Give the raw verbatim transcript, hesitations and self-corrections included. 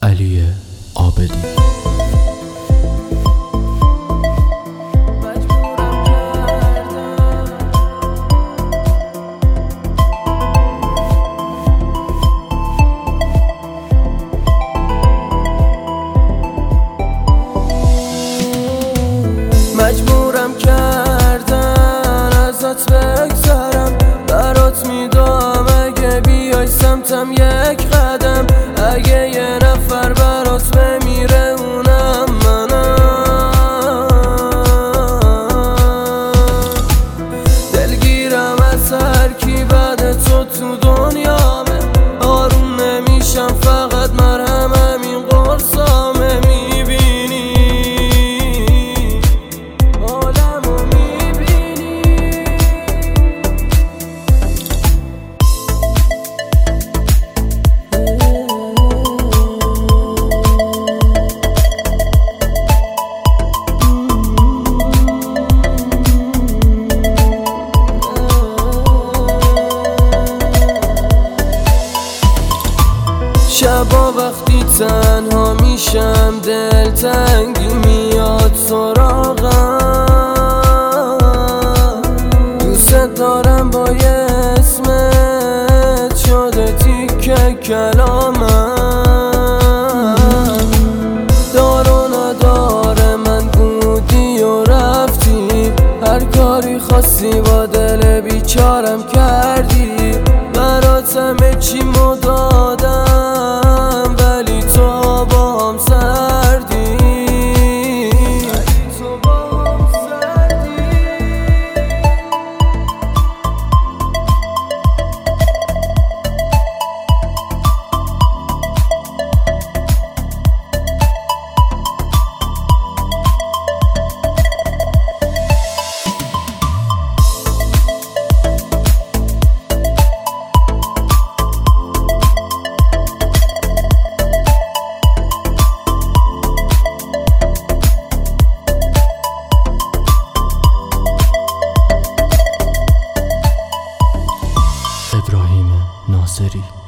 علی عابدی. مجبورم کردن ازت بگذرم، برات میدام اگه بیای سمتم یک قدم. اگه یه نفر برات بمیره اونم منم. دلگیرم از هر کی بعد تو تو دنیامه، آروم نمیشم فقط مرهم همین قرصامه. میبینی شبا وقتی تنها میشم دلتنگی میاد سراغم. دوست دارم با یه اسمت شده تیکه کلامم. دار و نداره من بودی و رفتی، هر کاری خواستی با دل بیچارم کردی. برات همه چی مدادم ولی تو با هم سردی. ابراهیم ناصری.